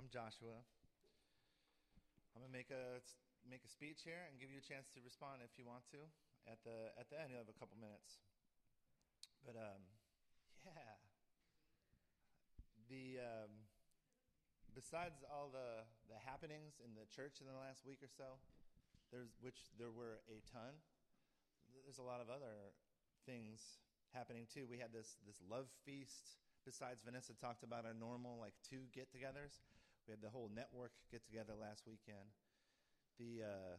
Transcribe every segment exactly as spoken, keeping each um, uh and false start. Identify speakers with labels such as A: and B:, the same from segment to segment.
A: I'm Joshua. I'm gonna make a make a speech here and give you a chance to respond if you want to. At the at the end, you'll have a couple minutes. But um, yeah, the um, besides all the the happenings in the church in the last week or so, there's which there were a ton. There's a lot of other things happening too. We had this this love feast. Besides Vanessa talked about our normal like two get-togethers, we had the whole network get-together last weekend. The uh,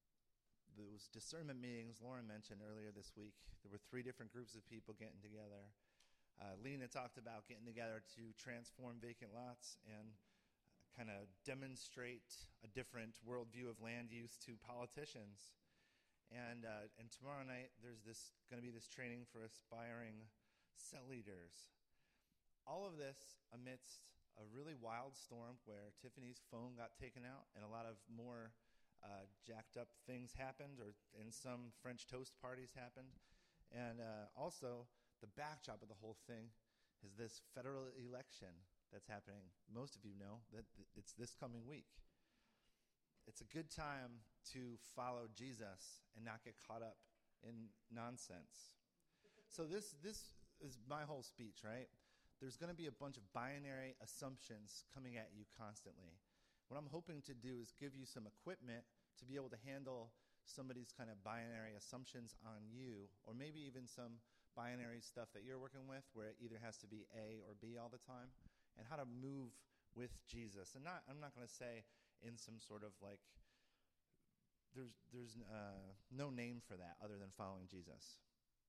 A: those discernment meetings Lauren mentioned earlier this week, there were three different groups of people getting together. Uh, Lena talked about getting together to transform vacant lots and kind of demonstrate a different worldview of land use to politicians. And uh, and tomorrow night there's this going to be this training for aspiring cell leaders. All of this amidst a really wild storm where Tiffany's phone got taken out and a lot of more uh, jacked up things happened, or and some French toast parties happened. And uh, also the backdrop of the whole thing is this federal election that's happening. Most of you know that it's this coming week. It's a good time to follow Jesus and not get caught up in nonsense. So this this is my whole speech, right? There's going to be a bunch of binary assumptions coming at you constantly. What I'm hoping to do is give you some equipment to be able to handle some of these kind of binary assumptions on you, or maybe even some binary stuff that you're working with where it either has to be A or B all the time, and how to move with Jesus. And not, I'm not going to say in some sort of like, there's, there's uh, no name for that other than following Jesus.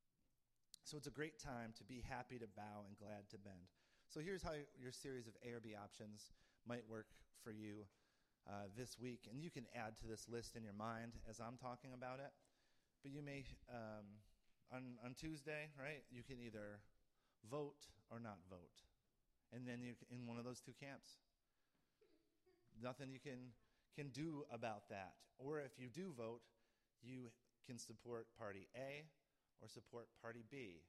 A: So it's a great time to be happy to bow and glad to bend. So here's how your series of A or B options might work for you uh, this week. And you can add to this list in your mind as I'm talking about it. But you may, um, on, on Tuesday, right, you can either vote or not vote. And then you're in one of those two camps. Nothing you can, can do about that. Or if you do vote, you can support party A or support party B.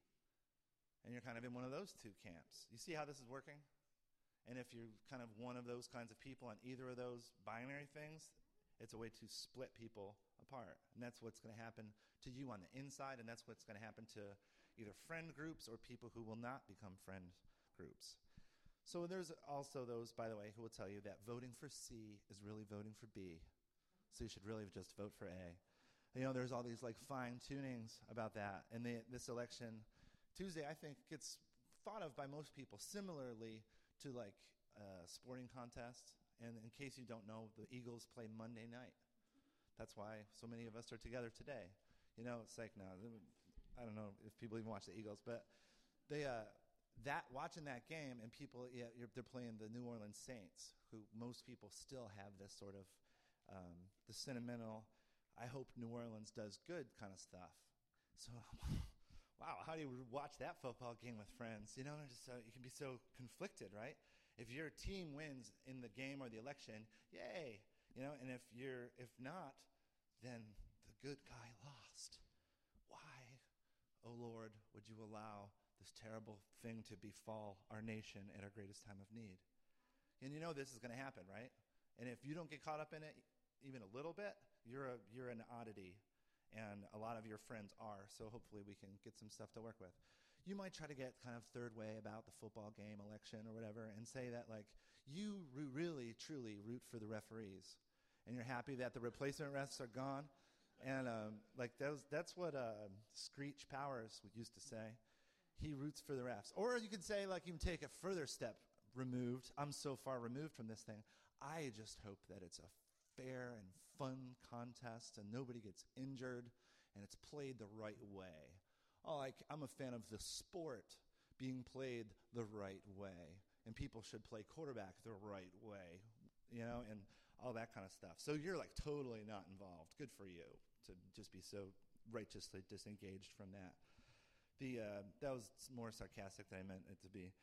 A: And you're kind of in one of those two camps. You see how this is working? And if you're kind of one of those kinds of people on either of those binary things, it's a way to split people apart. And that's what's going to happen to you on the inside, and that's what's going to happen to either friend groups or people who will not become friend groups. So there's also those, by the way, who will tell you that voting for C is really voting for B. So you should really just vote for A. You know, there's all these like fine tunings about that. And they, this election Tuesday, I think, gets thought of by most people similarly to like a sporting contest. And in case you don't know, the Eagles play Monday night. That's why so many of us are together today. You know, it's like, no, I don't know if people even watch the Eagles, but they uh, that watching that game and people, yeah, you're, they're playing the New Orleans Saints, who most people still have this sort of um, the sentimental, I hope New Orleans does good kind of stuff. So, wow, how do you watch that football game with friends? You know, just so, you can be so conflicted, right? If your team wins in the game or the election, yay! You know, and if you're if not, then the good guy lost. Why, oh Lord, would you allow this terrible thing to befall our nation at our greatest time of need? And you know this is going to happen, right? And if you don't get caught up in it even a little bit, you're a you're an oddity, and a lot of your friends are, so hopefully we can get some stuff to work with. You might try to get kind of third way about the football game, election, or whatever, and say that like you really, truly root for the referees, and you're happy that the replacement refs are gone, and um, like that was, that's what uh, Screech Powers used to say. He roots for the refs. Or you could say, like, you can take a further step removed. I'm so far removed from this thing. I just hope that it's a fair and fun contest and nobody gets injured and it's played the right way. Oh, like I'm a fan of the sport being played the right way, and people should play quarterback the right way, you know, and all that kind of stuff. So you're like totally not involved. Good for you to just be so righteously disengaged from that. The uh, that was more sarcastic than I meant it to be.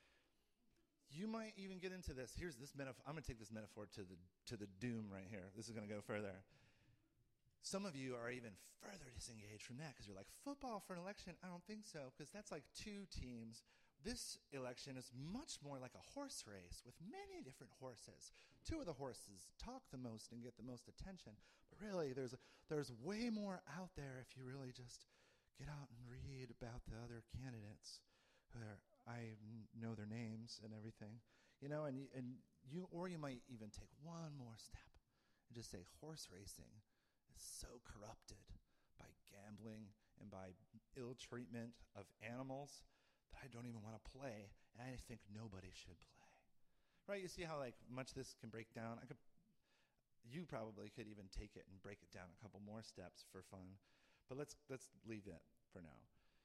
A: You might even get into this. Here's this metaphor. I'm going to take this metaphor to the to the doom right here. This is going to go further. Some of you are even further disengaged from that because you're like, football for an election? I don't think so, because that's like two teams This election is much more like a horse race with many different horses. Two of the horses talk the most and get the most attention, but really there's there's way more out there if you really just get out and read about the other candidates. Where I know their names and everything, you know, and and you or you might even take one more step and just say horse racing is so corrupted by gambling and by ill treatment of animals that I don't even want to play, and I think nobody should play. Right? You see how like much this can break down. I could, you probably could even take it and break it down a couple more steps for fun, but let's let's leave it for now.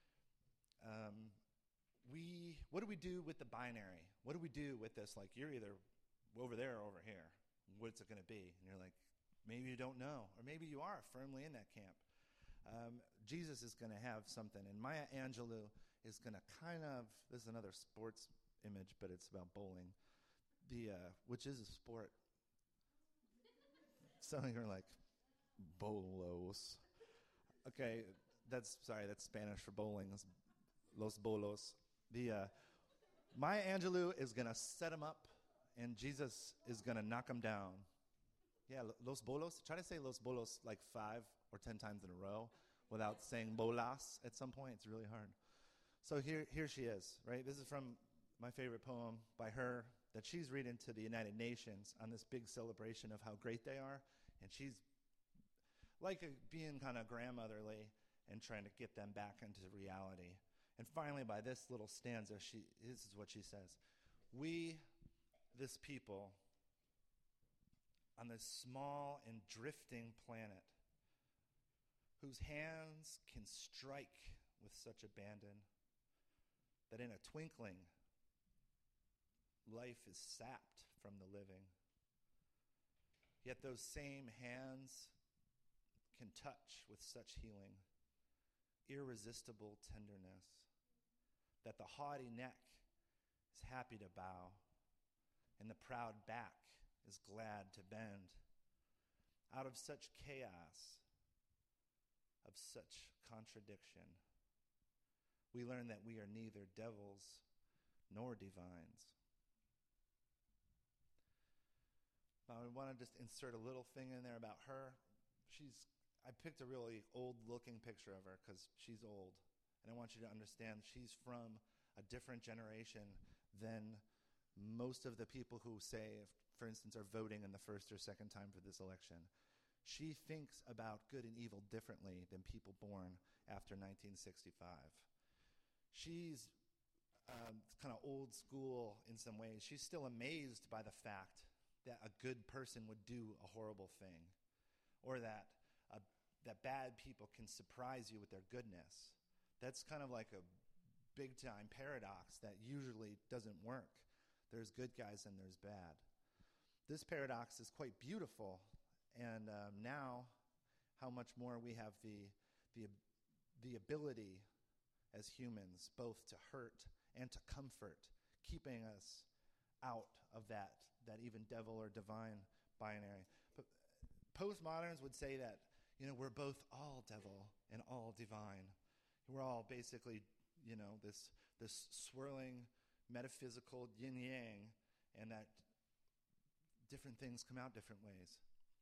A: Um, we what do we do with the binary? What do we do with this? Like you're either over there or over here. What's it going to be? And you're like, maybe you don't know, or maybe you are firmly in that camp. Um, Jesus is going to have something, and Maya Angelou is going to kind of, this is another sports image, but it's about bowling, the uh, which is a sport. Some of you are like, bolos. Okay, that's, sorry, that's Spanish for bowling. It's los bolos. The uh, Maya Angelou is going to set him up, and Jesus is going to knock him down. Yeah, los bolos. Try to say los bolos like five or ten times in a row without saying bolas at some point. It's really hard. So here, here she is, right? This is from my favorite poem by her that she's reading to the United Nations on this big celebration of how great they are. And she's like a, being kind of grandmotherly and trying to get them back into reality. And finally, by this little stanza, she this is what she says. We, this people, on this small and drifting planet, whose hands can strike with such abandon, that in a twinkling, life is sapped from the living. Yet those same hands can touch with such healing, irresistible tenderness, that the haughty neck is happy to bow, and the proud back is glad to bend. Out of such chaos, of such contradiction, we learn that we are neither devils nor divines. Now, I want to just insert a little thing in there about her. She's, I picked a really old-looking picture of her because she's old. And I want you to understand she's from a different generation than most of the people who say, for instance, are voting in the first or second time for this election. She thinks about good and evil differently than people born after nineteen sixty-five. She's um, kind of old school in some ways. She's still amazed by the fact that a good person would do a horrible thing, or that uh, that bad people can surprise you with their goodness. That's kind of like a big-time paradox that usually doesn't work. There's good guys and there's bad. This paradox is quite beautiful, and um, now how much more we have the the the ability as humans both to hurt and to comfort, keeping us out of that that even devil or divine binary. But postmoderns would say that, you know, we're both all devil and all divine. We're all basically, you know, this this swirling metaphysical yin-yang, and that different things come out different ways.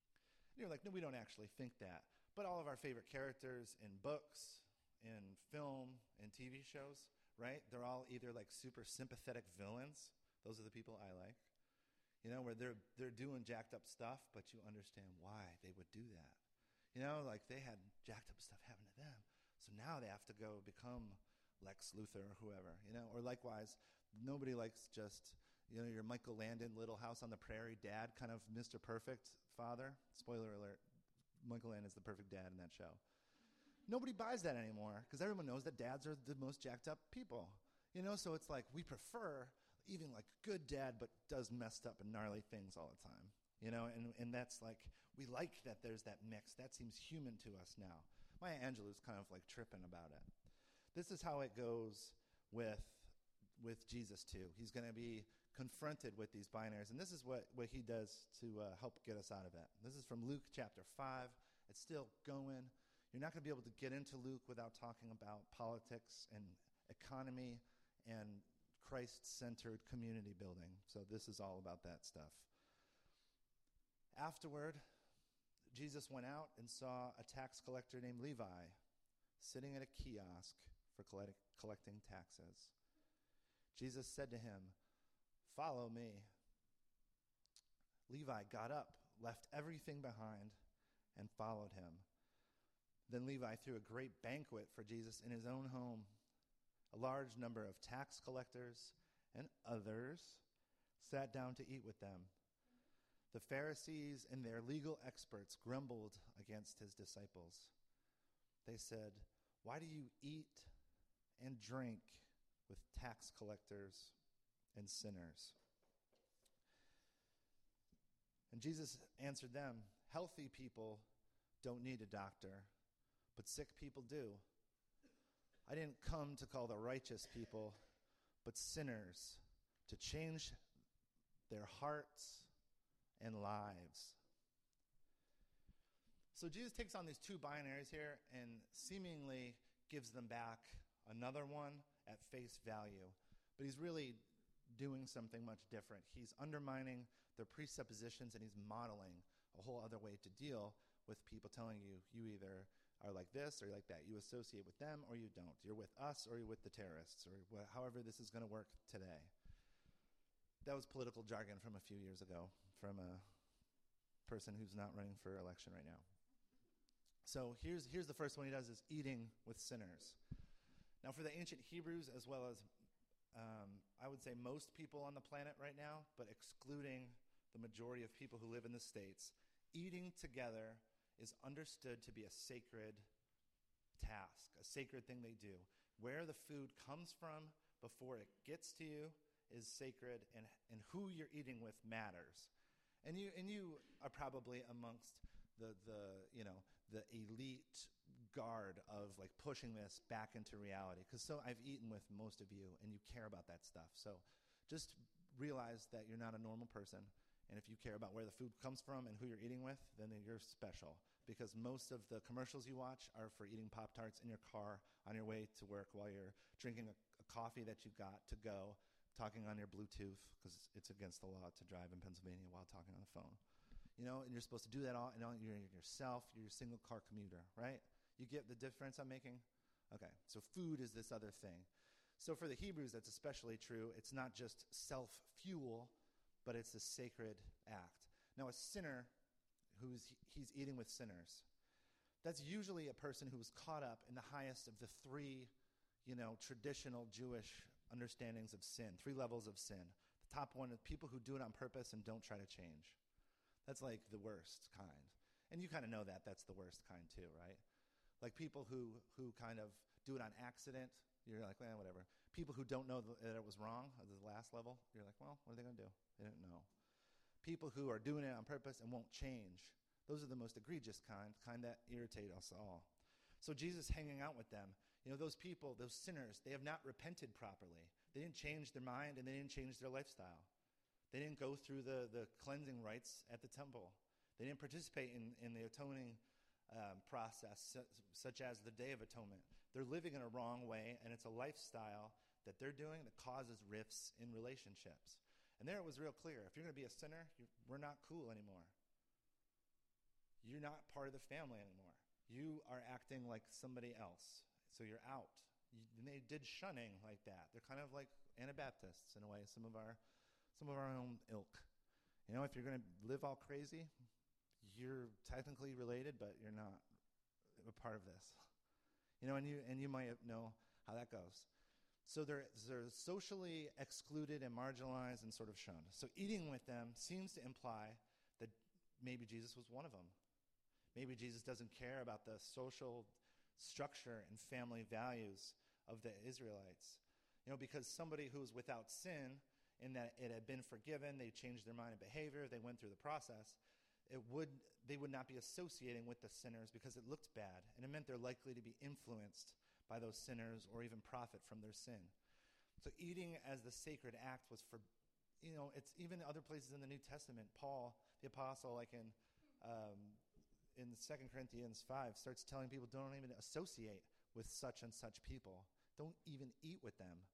A: And you're like, no, we don't actually think that. But all of our favorite characters in books, in film, in T V shows, right? They're all either like super sympathetic villains. Those are the people I like. You know, where they're they're doing jacked up stuff, but you understand why they would do that. You know, like they had jacked up stuff happen to them. So now they have to go become Lex Luthor or whoever, you know. Or likewise, nobody likes just, you know, your Michael Landon, Little House on the Prairie dad, kind of Mister Perfect father. Spoiler alert, Michael Landon's the perfect dad in that show. Nobody buys that anymore because everyone knows that dads are the most jacked up people. You know, so it's like we prefer even like good dad but does messed up and gnarly things all the time. You know, and, and that's like, we like that there's that mix. That seems human to us now. Maya Angelou's kind of like tripping about it. This is how it goes with with Jesus too. He's going to be confronted with these binaries, and this is what, what he does to uh, help get us out of it. This is from Luke chapter five. It's still going. You're not going to be able to get into Luke without talking about politics and economy and Christ-centered community building. So this is all about that stuff. Afterward, Jesus went out and saw a tax collector named Levi sitting at a kiosk for collect- collecting taxes. Jesus said to him, "Follow me." Levi got up, left everything behind, and followed him. Then Levi threw a great banquet for Jesus in his own home. A large number of tax collectors and others sat down to eat with them. The Pharisees and their legal experts grumbled against his disciples. They said, "Why do you eat and drink with tax collectors and sinners?" And Jesus answered them, "Healthy people don't need a doctor, but sick people do. I didn't come to call the righteous people, but sinners, to change their hearts and lives." So Jesus takes on these two binaries here and seemingly gives them back another one at face value. But he's really doing something much different. He's undermining their presuppositions, and he's modeling a whole other way to deal with people telling you, you either are like this or you're like that. You associate with them or you don't. You're with us or you're with the terrorists, or wh- however this is going to work today. That was political jargon from a few years ago from a person who's not running for election right now. So here's here's the first one he does, is eating with sinners. Now for the ancient Hebrews, as well as um, I would say most people on the planet right now, but excluding the majority of people who live in the States, eating together is understood to be a sacred task, a sacred thing they do. Where the food comes from before it gets to you is sacred, and, and who you're eating with matters. And you and you are probably amongst the the you know the elite guard of like pushing this back into reality. Because so I've eaten with most of you, and you care about that stuff. So just realize that you're not a normal person, and if you care about where the food comes from and who you're eating with, then you're special. Because most of the commercials you watch are for eating Pop-Tarts in your car on your way to work while you're drinking a, a coffee that you got to go, talking on your Bluetooth, because it's against the law to drive in Pennsylvania while talking on the phone. You know, and you're supposed to do that all, and all, you're yourself, you're a single car commuter, right? You get the difference I'm making? Okay, so food is this other thing. So for the Hebrews, that's especially true. It's not just self-fuel, but it's a sacred act. Now, a sinner who's he's eating with sinners, that's usually a person who was caught up in the highest of the three, you know, traditional Jewish understandings of sin, three levels of sin. The top one is people who do it on purpose and don't try to change. That's like the worst kind. And you kind of know that that's the worst kind too, right? Like people who, who kind of do it on accident, you're like, well, whatever. People who don't know that it was wrong at the last level, you're like, well, what are they going to do? They didn't know. People who are doing it on purpose and won't change, those are the most egregious kind, kind that irritate us all. So Jesus hanging out with them, you know, those people, those sinners, they have not repented properly. They didn't change their mind, and they didn't change their lifestyle. They didn't go through the, the cleansing rites at the temple. They didn't participate in, in the atoning um, process, su- such as the Day of Atonement. They're living in a wrong way, and it's a lifestyle that they're doing that causes rifts in relationships. And there it was real clear. If you're going to be a sinner, you're, we're not cool anymore. You're not part of the family anymore. You are acting like somebody else, so you're out. You, and they did shunning like that. They're kind of like Anabaptists in a way, some of our some of our own ilk. You know, if you're going to live all crazy, you're technically related, but you're not a part of this. You know, and you and you might know how that goes. So they're, they're socially excluded and marginalized and sort of shunned. So eating with them seems to imply that maybe Jesus was one of them. Maybe Jesus doesn't care about the social structure and family values of the Israelites. You know, because somebody who's without sin, in that it had been forgiven, they changed their mind and behavior, they went through the process, it would they would not be associating with the sinners because it looked bad, and it meant they're likely to be influenced by those sinners or even profit from their sin. So eating as the sacred act was for, you know, it's even other places in the New Testament. Paul, the apostle, like in um, in Second Corinthians five, starts telling people don't even associate with such and such people. Don't even eat with them.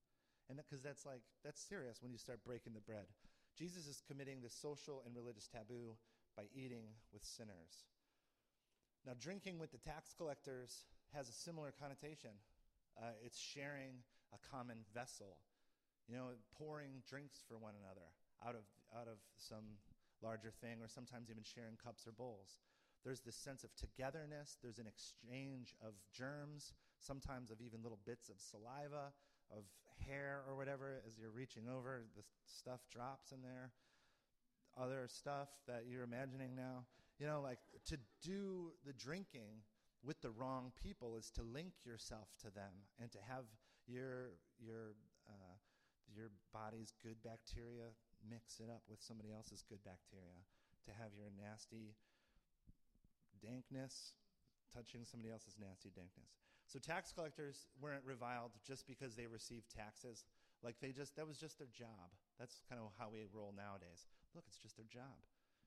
A: And because that, that's like, that's serious when you start breaking the bread. Jesus is committing this social and religious taboo by eating with sinners. Now, drinking with the tax collectors has a similar connotation. Uh, it's sharing a common vessel, you know, pouring drinks for one another out of out of some larger thing, or sometimes even sharing cups or bowls. There's this sense of togetherness. There's an exchange of germs, sometimes of even little bits of saliva, of hair or whatever. As you're reaching over, the stuff drops in there. Other stuff that you're imagining now. You know, like to do the drinking with the wrong people is to link yourself to them and to have your your uh, your body's good bacteria mix it up with somebody else's good bacteria, to have your nasty dankness touching somebody else's nasty dankness. So tax collectors weren't reviled just because they received taxes. Like they just, that was just their job. That's kind of how we roll nowadays. Look, it's just their job.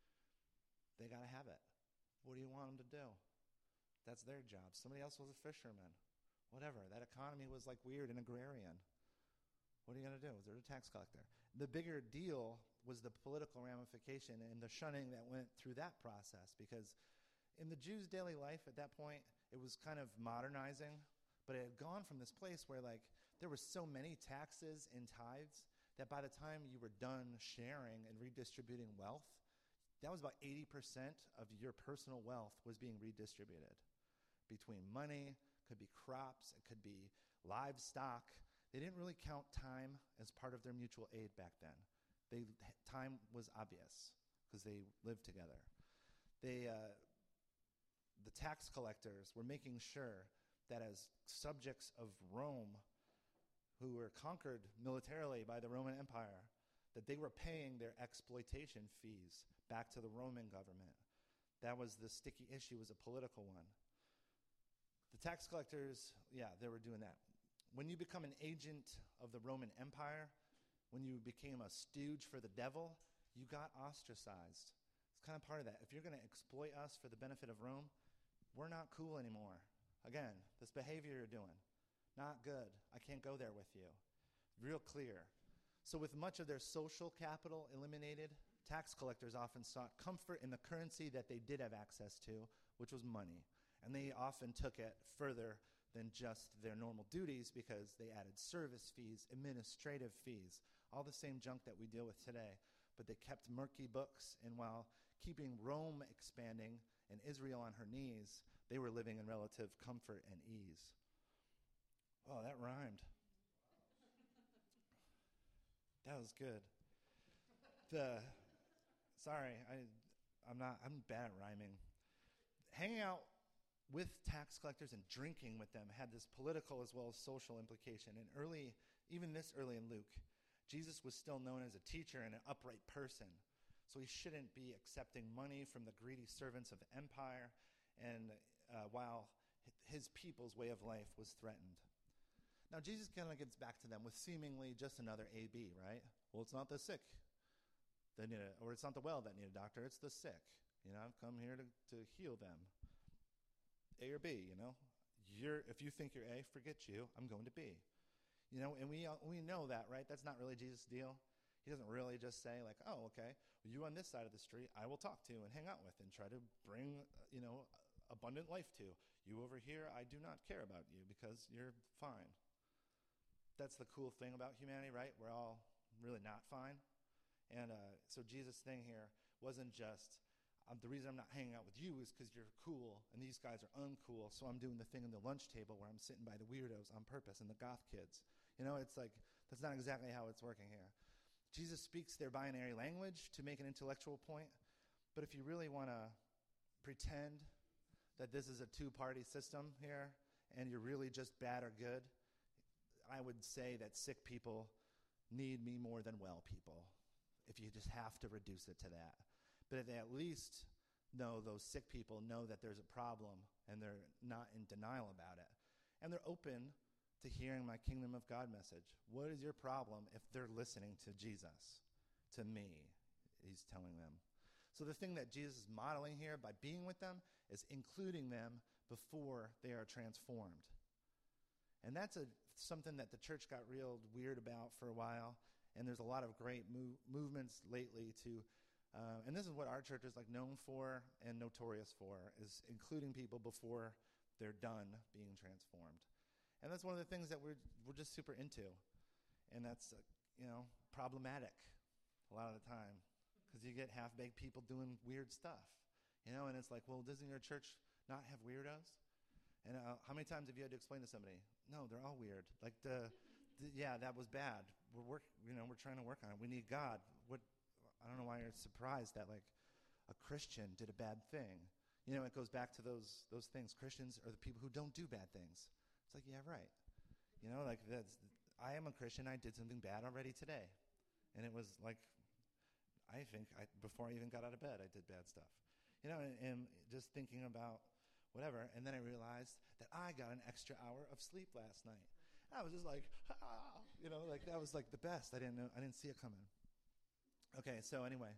A: They got to have it. What do you want them to do? That's their job. Somebody else was a fisherman. Whatever. That economy was like weird and agrarian. What are you going to do? They're a tax collector. The bigger deal was the political ramification and the shunning that went through that process, because in the Jews' daily life at that point, it was kind of modernizing, but it had gone from this place where like there were so many taxes and tithes that by the time you were done sharing and redistributing wealth, that was about eighty percent of your personal wealth was being redistributed between money, could be crops, it could be livestock. They didn't really count time as part of their mutual aid back then. They, time was obvious because they lived together. They, uh, the tax collectors were making sure that as subjects of Rome, who were conquered militarily by the Roman Empire, that they were paying their exploitation fees back to the Roman government. That was the sticky issue, was a political one. The tax collectors, yeah, they were doing that. When you become an agent of the Roman Empire, when you became a stooge for the devil, you got ostracized. It's kind of part of that. If you're going to exploit us for the benefit of Rome, we're not cool anymore. Again, this behavior you're doing, not good. I can't go there with you. Real clear. So with much of their social capital eliminated, tax collectors often sought comfort in the currency that they did have access to, which was money. And they often took it further than just their normal duties, because they added service fees, administrative fees, all the same junk that we deal with today. But they kept murky books, and while keeping Rome expanding and Israel on her knees, they were living in relative comfort and ease. Oh, that rhymed. That was good. The sorry, I, I'm not. I'm bad at rhyming. Hanging out with tax collectors and drinking with them had this political as well as social implication. And early, even this early in Luke, Jesus was still known as a teacher and an upright person. So he shouldn't be accepting money from the greedy servants of the empire, and uh, while his people's way of life was threatened. Now Jesus kind of gets back to them with seemingly just another A B, right? Well, it's not the sick that need a, or it's not the well that need a doctor, it's the sick. You know, I've come here to, to heal them. A or B, you know. You're, if you think you're A, forget you, I'm going to B. You know, and we uh, we know that, right? That's not really Jesus' deal. He doesn't really just say like, oh, okay, well, you on this side of the street, I will talk to and hang out with and try to bring, uh, you know, abundant life to. You over here, I do not care about you because you're fine. That's the cool thing about humanity, right? We're all really not fine. And uh, so Jesus' thing here wasn't just, Um, the reason I'm not hanging out with you is because you're cool and these guys are uncool, so I'm doing the thing in the lunch table where I'm sitting by the weirdos on purpose and the goth kids. You know, it's like, that's not exactly how it's working here. Jesus speaks their binary language to make an intellectual point, but if you really want to pretend that this is a two-party system here and you're really just bad or good, I would say that sick people need me more than well people, if you just have to reduce it to that. But if they at least know, those sick people know that there's a problem and they're not in denial about it. And they're open to hearing my kingdom of God message. What is your problem if they're listening to Jesus? To me, he's telling them. So the thing that Jesus is modeling here by being with them is including them before they are transformed. And that's a something that the church got real weird about for a while, and there's a lot of great move, movements lately to, uh, and this is what our church is like known for and notorious for, is including people before they're done being transformed. And that's one of the things that we're we're just super into, and that's uh, you know problematic a lot of the time, because you get half-baked people doing weird stuff, you know, and it's like, well, doesn't your church not have weirdos? And uh, how many times have you had to explain to somebody, no, they're all weird. Like, the, the, yeah, that was bad. We're work, you know, we're trying to work on it. We need God. What? I don't know why you're surprised that like a Christian did a bad thing. You know, it goes back to those those things. Christians are the people who don't do bad things. It's like, yeah, right. You know, like that's. I am a Christian. I did something bad already today, and it was like, I think I, before I even got out of bed, I did bad stuff. You know, and, and just thinking about whatever, and then I realized that I got an extra hour of sleep last night. I was just like, ah, you know, like that was like the best. I didn't know, I didn't see it coming. Okay, so anyway,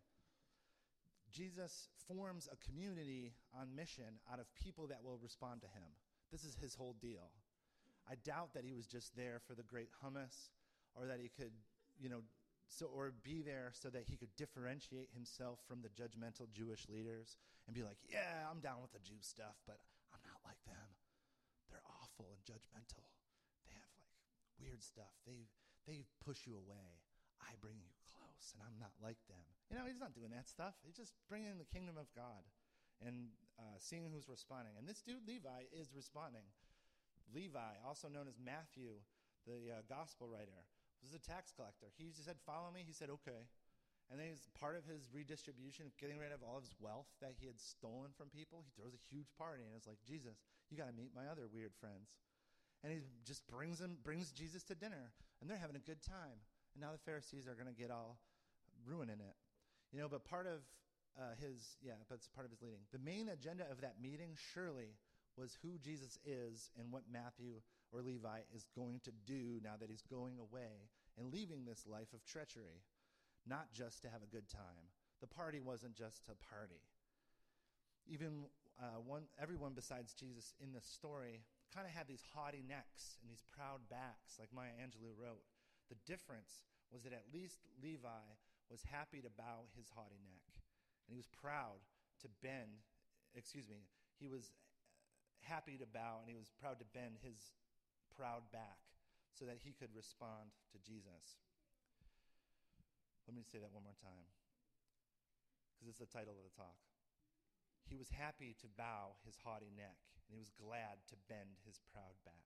A: Jesus forms a community on mission out of people that will respond to him. This is his whole deal. I doubt that he was just there for the great hummus, or that he could, you know, so or be there so that he could differentiate himself from the judgmental Jewish leaders and be like, yeah, I'm down with the Jew stuff, but I'm not like them. They're awful and judgmental. They have like weird stuff. They they push you away. I bring you close, and I'm not like them. You know, he's not doing that stuff. He's just bringing the kingdom of God and uh, seeing who's responding. And this dude, Levi, is responding. Levi, also known as Matthew, the uh, gospel writer, was a tax collector. He just said, follow me. He said, okay. And then he's part of his redistribution of getting rid of all of his wealth that he had stolen from people. He throws a huge party, and it's like, Jesus, you got to meet my other weird friends. And he just brings him, brings Jesus to dinner, and they're having a good time. And now the Pharisees are going to get all ruining it. You know, but part of uh, his, yeah, but it's part of his leading. The main agenda of that meeting surely was who Jesus is and what Matthew or Levi is going to do now that he's going away and leaving this life of treachery, not just to have a good time. The party wasn't just to party. Even uh, one, everyone besides Jesus in this story kind of had these haughty necks and these proud backs, like Maya Angelou wrote. The difference was that at least Levi was happy to bow his haughty neck, and he was proud to bend, excuse me, he was happy to bow, and he was proud to bend his proud back so that he could respond to Jesus. Let me say that one more time, because it's the title of the talk. He was happy to bow his haughty neck, and he was glad to bend his proud back.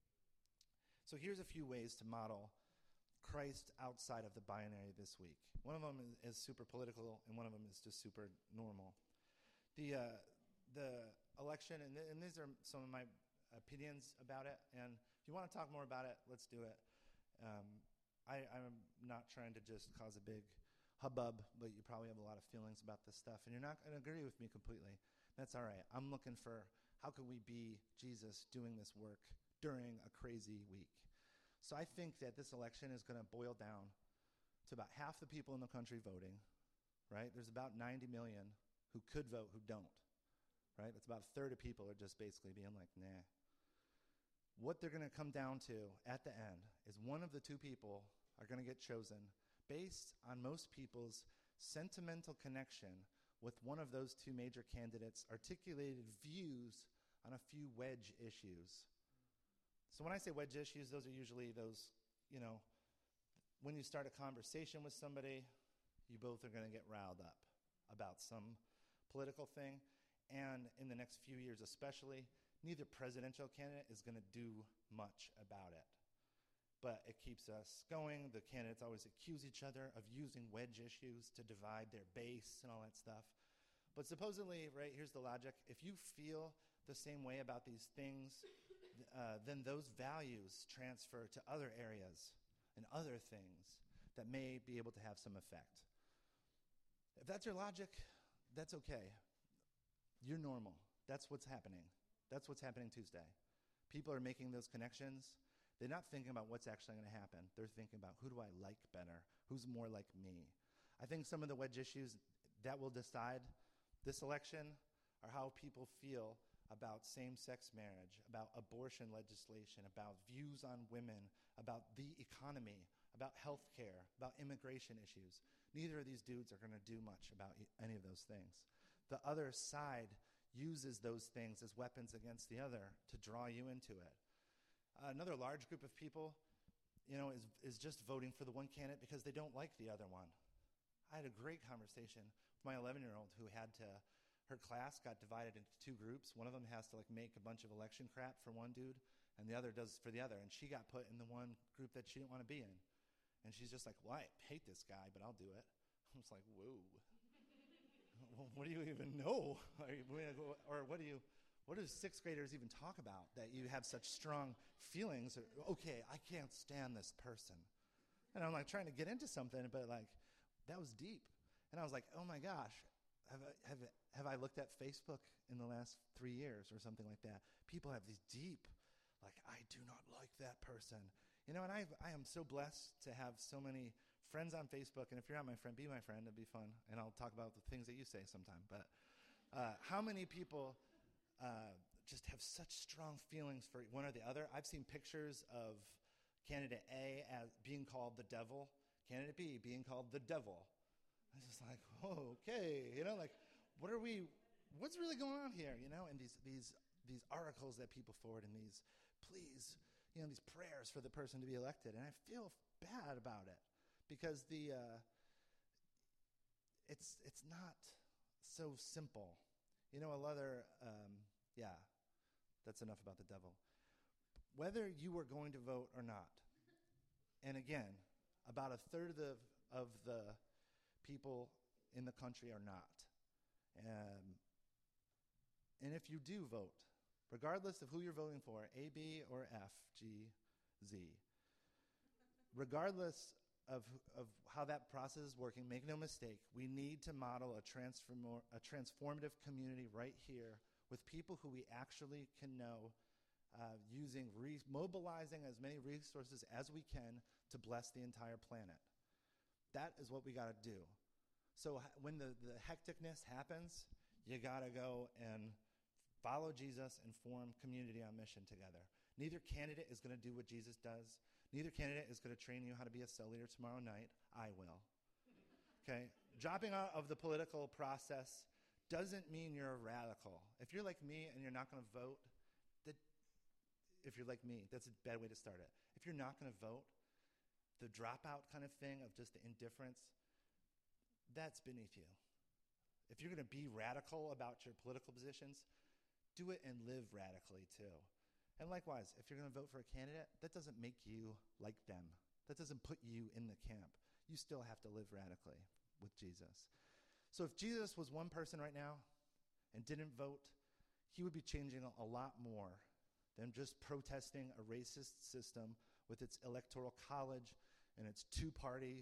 A: So here's a few ways to model Christ outside of the binary this week. One of them is, is super political, and one of them is just super normal. The uh, the election, and, th- and these are some of my opinions about it, and if you want to talk more about it, let's do it. Um, I, I'm not trying to just cause a big hubbub, but you probably have a lot of feelings about this stuff, and you're not going to agree with me completely. That's all right. I'm looking for how can we be Jesus doing this work during a crazy week. So I think that this election is going to boil down to about half the people in the country voting, right? There's about ninety million who could vote who don't, right? That's about a third of people are just basically being like, nah. What they're going to come down to at the end is one of the two people are going to get chosen based on most people's sentimental connection with one of those two major candidates' articulated views on a few wedge issues. So when I say wedge issues, those are usually those, you know, when you start a conversation with somebody, you both are going to get riled up about some political thing. And in the next few years especially, neither presidential candidate is going to do much about it. But it keeps us going. The candidates always accuse each other of using wedge issues to divide their base and all that stuff. But supposedly, right, here's the logic. If you feel the same way about these things, uh, then those values transfer to other areas and other things that may be able to have some effect. If that's your logic, that's okay. You're normal. That's what's happening. That's what's happening Tuesday. People are making those connections. They're not thinking about what's actually going to happen. They're thinking about, who do I like better? Who's more like me? I think some of the wedge issues that will decide this election are how people feel about same-sex marriage, about abortion legislation, about views on women, about the economy, about health care, about immigration issues. Neither of these dudes are going to do much about any of those things. The other side uses those things as weapons against the other to draw you into it. Uh, another large group of people, you know, is, is just voting for the one candidate because they don't like the other one. I had a great conversation with my eleven-year-old who had to, her class got divided into two groups. One of them has to like make a bunch of election crap for one dude, and the other does for the other. And she got put in the one group that she didn't want to be in. And she's just like, well, I hate this guy, but I'll do it. I was like, whoa. Well, what do you even know? Or what do you, what do sixth graders even talk about that you have such strong feelings? Okay, I can't stand this person. And I'm like trying to get into something, but like, that was deep. And I was like, oh my gosh, have I, have, have I looked at Facebook in the last three years or something like that? People have these deep, like, I do not like that person. You know, and I I am so blessed to have so many friends on Facebook. And if you're not my friend, be my friend. It'd be fun. And I'll talk about the things that you say sometime. But uh, how many people uh, just have such strong feelings for one or the other? I've seen pictures of candidate A as being called the devil, candidate B being called the devil. I was just like, oh, okay. You know, like, what are we, what's really going on here? You know, and these these these articles that people forward and these pleas, you know, these prayers for the person to be elected. And I feel bad about it because the uh, it's it's not so simple. You know, another, um, yeah, that's enough about the devil. Whether you were going to vote or not, and again, about a third of the, of the people in the country are not. Um, and if you do vote, regardless of who you're voting for, A, B, or F, G, Z, regardless of, of how that process is working, make no mistake, we need to model a, transform, a transformative community right here with people who we actually can know, uh, using, re- mobilizing as many resources as we can to bless the entire planet. That is what we got to do. So h- when the, the hecticness happens, you got to go and follow Jesus and form community on mission together. Neither candidate is going to do what Jesus does. Neither candidate is going to train you how to be a cell leader tomorrow night. I will. Okay? Dropping out of the political process doesn't mean you're a radical. If you're like me and you're not going to vote, that, if you're like me, that's a bad way to start it. If you're not going to vote, the dropout kind of thing of just the indifference, that's beneath you. If you're going to be radical about your political positions, do it and live radically too. And likewise, if you're going to vote for a candidate, that doesn't make you like them. That doesn't put you in the camp. You still have to live radically with Jesus. So if Jesus was one person right now and didn't vote, he would be changing a lot more than just protesting a racist system with its electoral college and its two-party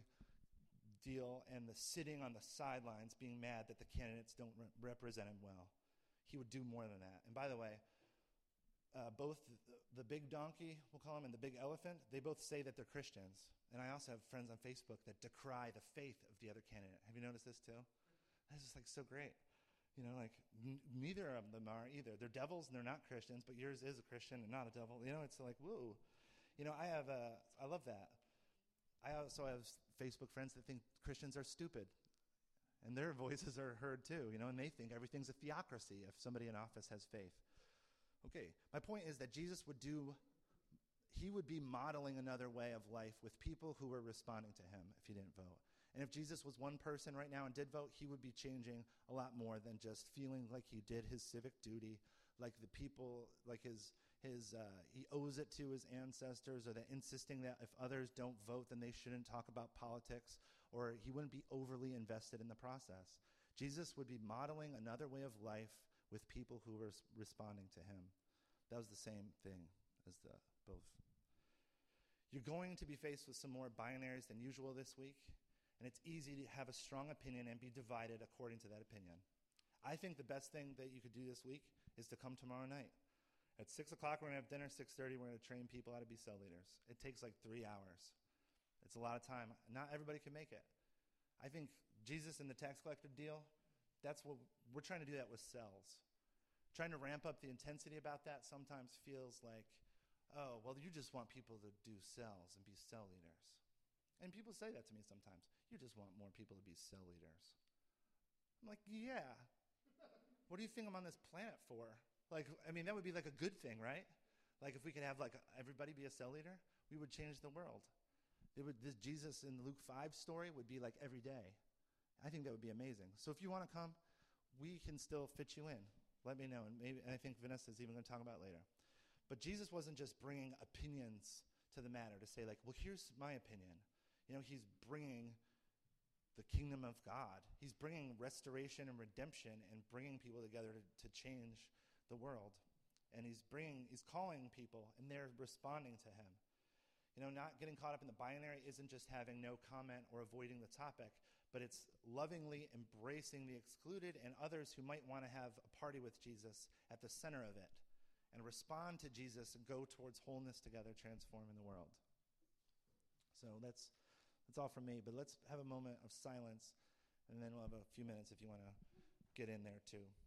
A: deal and the sitting on the sidelines being mad that the candidates don't re- represent him well. He would do more than that. And by the way, uh, both the, the big donkey, we'll call him, and the big elephant, they both say that they're Christians. And I also have friends on Facebook that decry the faith of the other candidate. Have you noticed this too? That's just like so great. You know, like n- neither of them are either. They're devils and they're not Christians, but yours is a Christian and not a devil. You know, it's like, whoa. You know, I have, uh, I love that. I also have Facebook friends that think Christians are stupid. And their voices are heard too, you know, and they think everything's a theocracy if somebody in office has faith. Okay, my point is that Jesus would do, he would be modeling another way of life with people who were responding to him if he didn't vote. And if Jesus was one person right now and did vote, he would be changing a lot more than just feeling like he did his civic duty, like the people, like his, his uh, he owes it to his ancestors, or that insisting that if others don't vote, then they shouldn't talk about politics, or he wouldn't be overly invested in the process. Jesus would be modeling another way of life with people who were responding to him. That was the same thing as the both. You're going to be faced with some more binaries than usual this week, and it's easy to have a strong opinion and be divided according to that opinion. I think the best thing that you could do this week is to come tomorrow night. At six o'clock, we're going to have dinner. six thirty, we're going to train people how to be cell leaders. It takes like three hours. It's a lot of time. Not everybody can make it. I think Jesus and the tax collector deal, that's what we're trying to do that with cells. trying to ramp up the intensity about that sometimes feels like, oh, well, you just want people to do cells and be cell leaders. And people say that to me sometimes. You just want more people to be cell leaders. I'm like, yeah. What do you think I'm on this planet for? Like, I mean, that would be like a good thing, right? Like if we could have like everybody be a cell leader, we would change the world. It would, this Jesus in Luke five story would be like every day. I think that would be amazing. So if you want to come, we can still fit you in. Let me know. And maybe and I think Vanessa's even going to talk about it later. But Jesus wasn't just bringing opinions to the matter to say like, well, here's my opinion. You know, he's bringing the kingdom of God. He's bringing restoration and redemption and bringing people together to, to change the world. And he's bringing, he's calling people, and they're responding to him. You know, not getting caught up in the binary isn't just having no comment or avoiding the topic, but it's lovingly embracing the excluded and others who might want to have a party with Jesus at the center of it and respond to Jesus and go towards wholeness together, transforming the world. So that's that's all from me, but let's have a moment of silence, and then we'll have a few minutes if you want to get in there too.